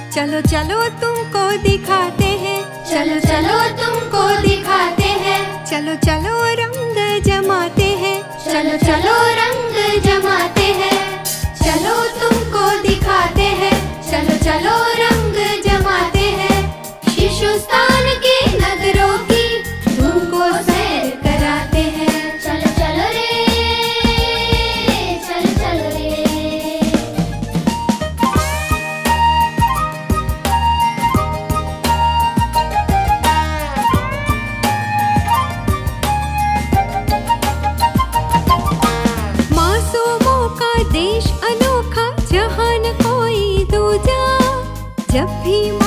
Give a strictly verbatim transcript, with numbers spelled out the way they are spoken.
चलो चलो तुमको दिखाते हैं, चलो चलो तुमको दिखाते हैं, चलो चलो रंग जमाते हैं, चलो चलो रंग जमाते हैं, चलो तुमको दिखाते हैं, चलो चलो रंग जमाते हैं। शिशुस्थान के नगरों की तुमको सैर कराते हैं। चलो चलो रे, चलो चलो रे। मासूमों का देश अनोखा, जहां न कोई दूजा, जब भी